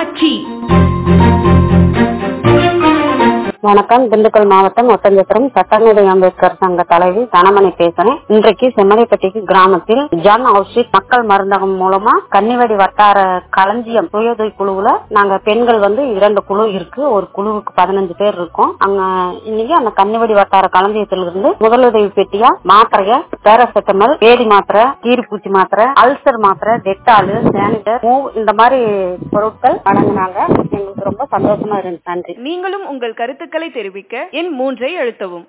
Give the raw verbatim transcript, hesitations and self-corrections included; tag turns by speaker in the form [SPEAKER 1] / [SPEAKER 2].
[SPEAKER 1] தொலைக்காட்சி.
[SPEAKER 2] வணக்கம். திண்டுக்கல் மாவட்டம் ஒட்டஞ்சத்திரம் சட்டமேதை அம்பேத்கர் சங்க தலைவி தனமணி பேசுறேன். இன்றைக்கு செம்மரைப்பட்டி கிராமத்தில் ஜான் அவுட்ரீச் மக்கள் மருந்தகம் மூலமா கன்னிவடி வட்டார களஞ்சியம் சுயஉதவி குழுவுல நாங்க பெண்கள் வந்து இரண்டு குழு இருக்கு. ஒரு குழுவுக்கு பதினஞ்சு பேர் இருக்கோம். அங்க இன்னைக்கு அந்த கன்னிவடி வட்டார களஞ்சியத்திலிருந்து முதலுதவி பெட்டியா மாத்திரைய, பேராசிட்டமல், பேதி மாத்திரை, கீரிப்பூச்சி மாத்திரை, அல்சர் மாத்திரை, டெட்டாலு, சானிட்டர், மூவ் இந்த மாதிரி பொருட்கள் வழங்கினாங்க. எங்களுக்கு ரொம்ப சந்தோஷமா இருந்துச்சு. நன்றி.
[SPEAKER 1] நீங்களும் உங்கள் கருத்துக்களை தெரிவிக்க எண் மூன்றை அழுத்தவும்.